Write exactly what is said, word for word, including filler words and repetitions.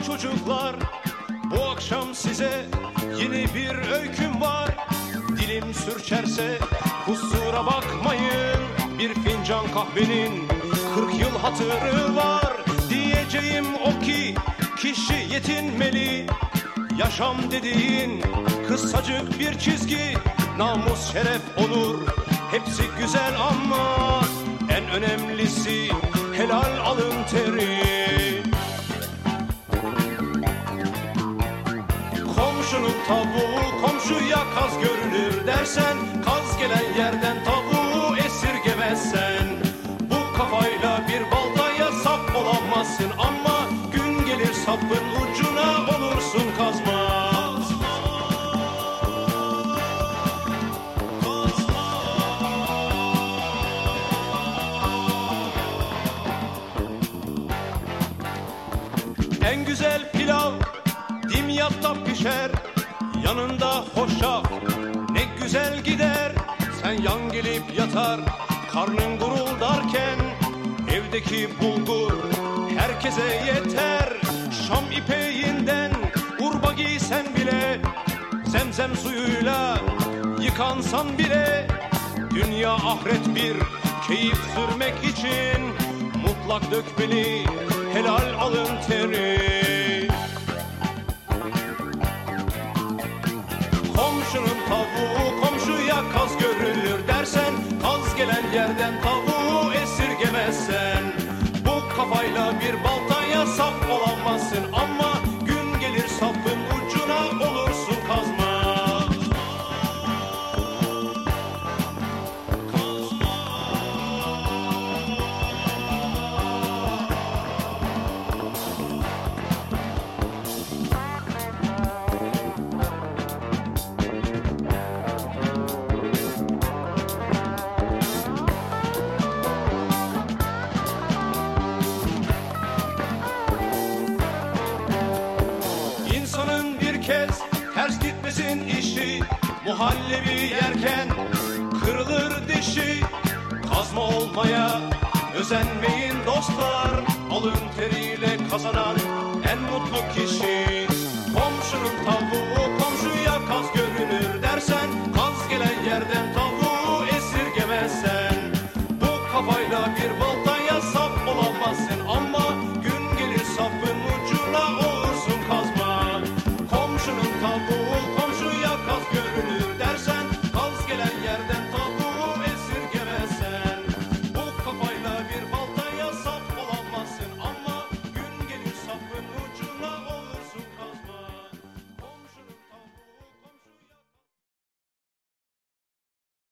çocuklar, bu akşam size yeni bir öyküm var. Dilim sürçerse kusura bakmayın, bir fincan kahvenin kırk yıl hatırı var. Diyeceğim o ki kişi yetinmeli, yaşam dediğin kısacık bir çizgi. Namus, şeref, onur hepsi güzel ama en önemlisi helal alın teri. Komşunun tavuğu komşuya kaz görünür dersen, kaz gelen yerden tavuğu esirgemezsen, bu kafayla bir baltaya sap olamazsın ama gün gelir sapın ucuna olursun kazma. En güzel pilav dimyatta pişer, yanında hoşaf ne güzel gider. Sen yan gelip yatar karnın guruldarken, evdeki bulgur herkese yeter. Şam ipeğinden urba giysen bile, zemzem suyuyla yıkansan bile, dünya ahiret bir keyif sürmek için mutlak dökmeli helal alın teri. Komşunun tavuğu komşuya kaz görünür dersen, kaz gelen yerden tavuğu esirgemezsen, bu kafayla bir baltaya sap olamazsın ama gün gelir sapın ucuna olursun kazma. İnsanın bir kez ters gitmesin işi, muhallebi yerken kırılır dişi. Kazma olmaya özenmeyin dostlar, alın teriyle kazanan en mutlu kişi.